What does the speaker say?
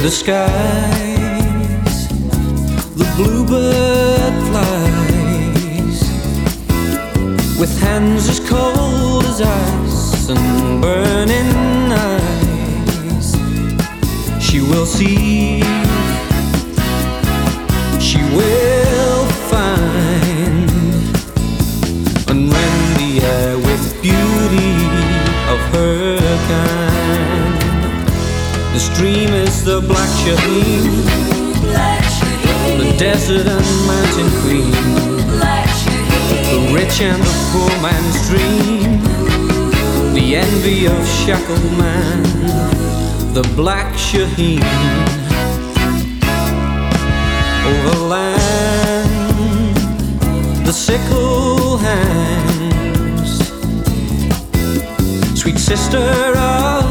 the skies, the bluebird flies, with hands as cold as ice and burning eyes. She will see, she will find, and rend the air with beauty of her kind. The stream is the black Shaheen, the desert and mountain queen, the rich and the poor man's dream, the envy of shackled man, the black Shaheen. Over land the sickle hangs, sweet sister of